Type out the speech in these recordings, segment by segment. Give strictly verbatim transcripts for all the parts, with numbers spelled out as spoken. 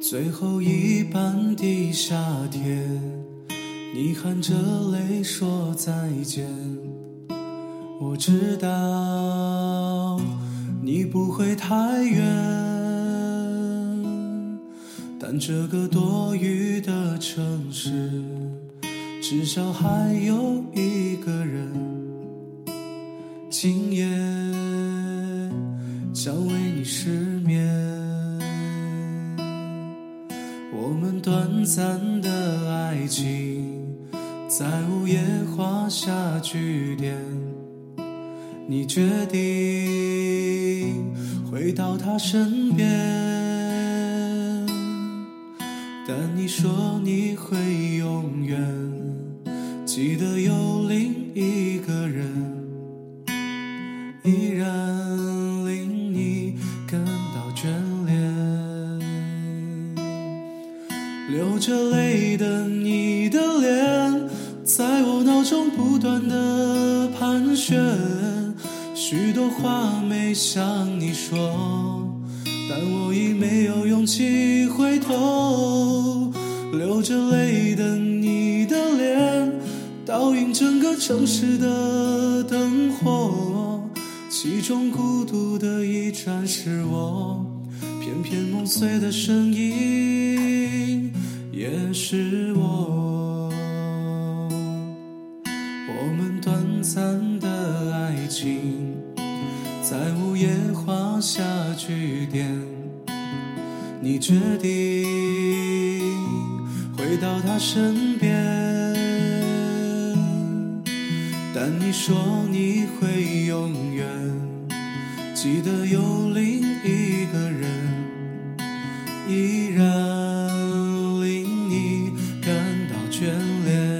最后一班的夏天，你含着泪说再见。我知道你不会太远，但这个多雨的城市，至少还有一个人，今夜将为你失眠。我们短暂的爱情在午夜画下句点，你决定回到他身边，但你说你会永远记得有另一个人，依然令你感到眷恋。流着泪的你的脸，在我脑中不断的盘旋，许多话没向你说，但我已没有勇气回头。流着泪的你的脸，倒映整个城市的灯火，其中孤独的一盏是我，偏偏梦碎的声音也是我。我们短暂的爱情在午夜画下句点，你决定回到他身边，但你说你会永远记得有另一个人，依然令你感到眷恋。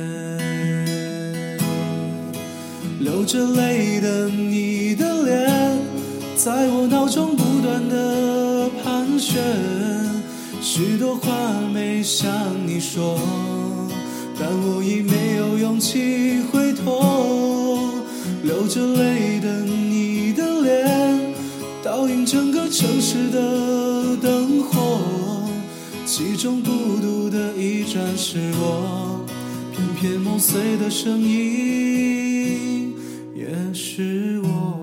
流着泪的你的脸，在我脑中不断的盘旋，许多话没向你说，但我已没有勇气回头。流着泪的你的脸，倒映整个城市的灯火，其中孤独的一盏是我，偏偏梦碎的声音也是我。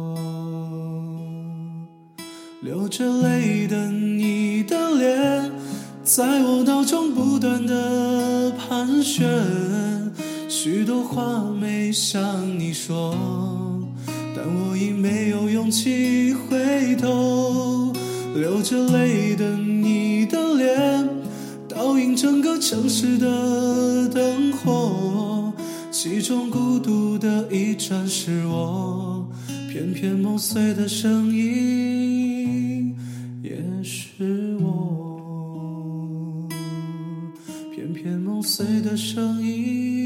流着泪的你的脸，在我脑中不断的盘旋，许多话没向你说，但我已没有勇气回头。流着泪的你的脸，倒映整个城市的灯火，其中孤独的一盏是我，偏偏梦碎的声音也是我，偏偏梦碎的声音